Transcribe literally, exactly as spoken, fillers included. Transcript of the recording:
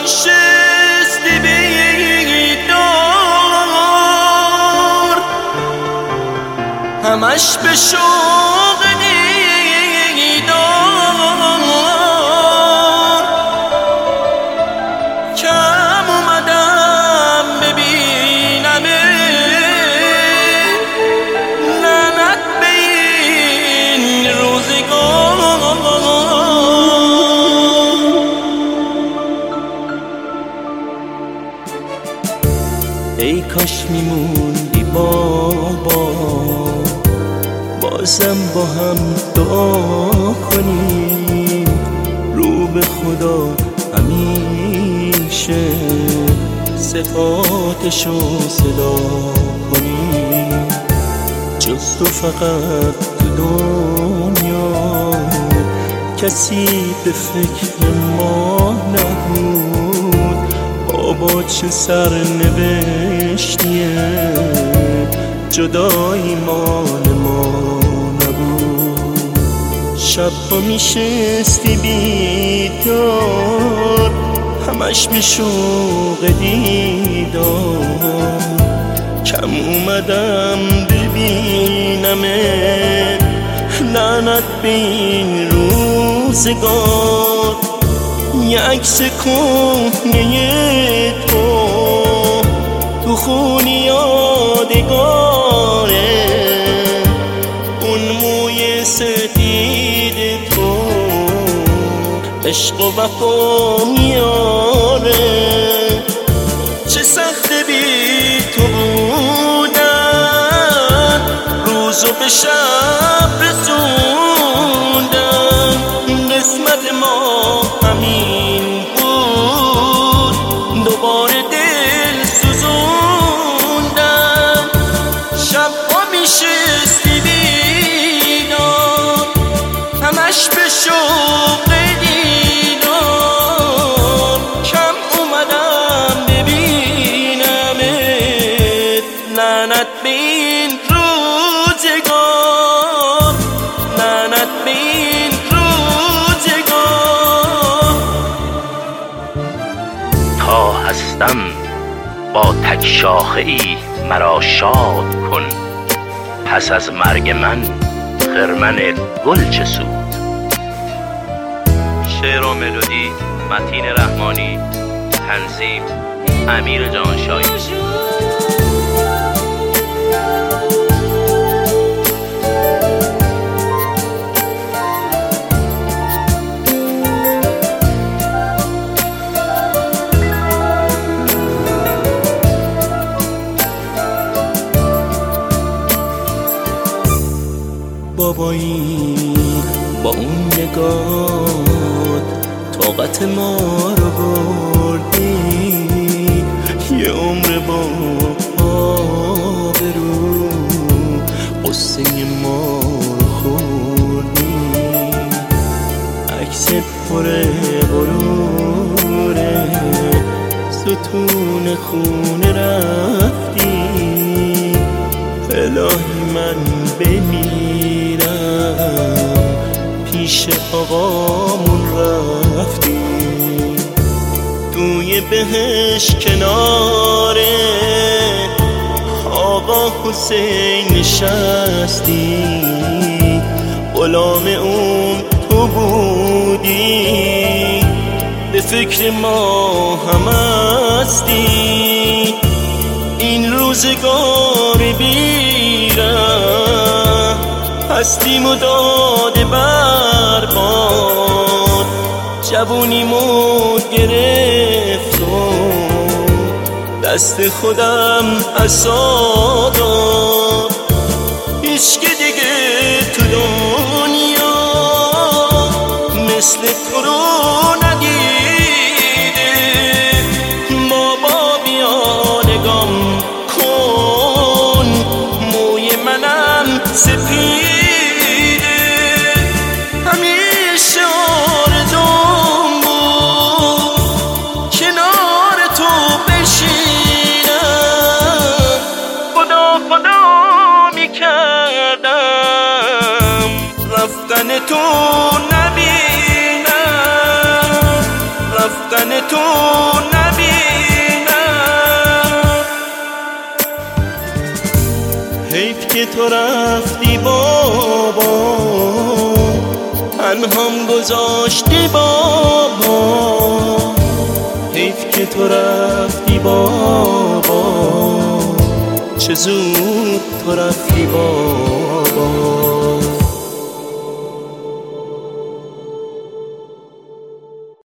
میشستی بیدار، همش به شوق دیدار. کم اومدم ببینمت، لعنت به این روزگار. ای کاش میموندی بابا، بازم با هم دعا کنیم، رو به خدا همیشه صفاتشو صدا کنیم. جز تو فقط تو دنیا کسی به فکر ما نبود. بابا چه سرنوشتیه، جدایی مال ما نبود. شب با میشستی بیدار، همش به شوق دیدار. کم اومدم ببینمت، لعنت به این روزگار. یه عکس کهنه تو تو خونی یادگاره، اون موی سدید تو عشق و وفا میاره. چه سخت بی تو بودن، روزو به شب رسوندن. قسمت ما همین بود، دوباره دل سوزوندن. شب ها میشستی بیدار، همش به شوق دیدار. کم اومدم ببینمت، لعنت به این روزگار، لعنت به این تا هستم با تک شاخه ای مرا شاد کن. پس از مرگ من خرمن گل چه سود. شعر و ملودی متین رحمانی، تنظیم امیر جانشایی. بابایی با اون نگات طاقت ما رو بردی، یه عمر با آبرو قصه ما رو خوردی. عکست پر غروره، ستون خونه رفتی. الهی من بمیرم، پیش آقامون رفتی. توی بهش کنار آقا حسین نشستی. غلام اون تو بودی، به فکر ما هم هستی. این روزگار بیرم هستیم و داده برباد. جوونیمو گرفت و دست خودم عصا داد. هیچ که دیگه تو دنیا مثل تو رو ندیده. بابا بیا نگام کن، موی منم سپیده. همیشه آرزوم بود کنار تو بشینم. خدا خدا میکردم رفتن تو نبینم. داشتی بابا، حیف که تو رفتی بابا، چه زود تو رفتی بابا.